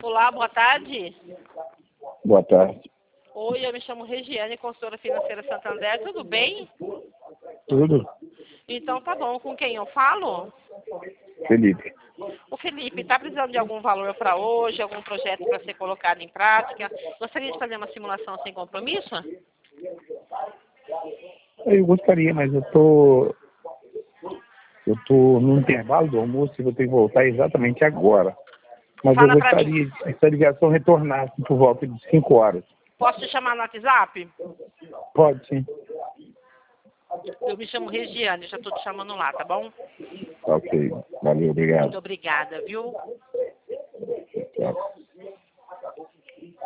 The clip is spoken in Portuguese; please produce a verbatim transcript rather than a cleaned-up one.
Olá, boa tarde. Boa tarde. Oi, eu me chamo Regiane, consultora financeira Santander, tudo bem? Tudo? Então tá bom, com quem eu falo? Felipe. O Felipe, está precisando de algum valor para hoje, algum projeto para ser colocado em prática? Gostaria de fazer uma simulação sem compromisso? Eu gostaria, mas eu tô. Eu tô no intervalo do almoço e vou ter que voltar exatamente agora. Mas Fala eu para mim. gostaria que essa ligação retornasse por volta de cinco horas. Posso te chamar no WhatsApp? Pode sim. Eu me chamo Regiane, já estou te chamando lá, tá bom? Ok. Valeu, obrigado. Muito obrigada, viu?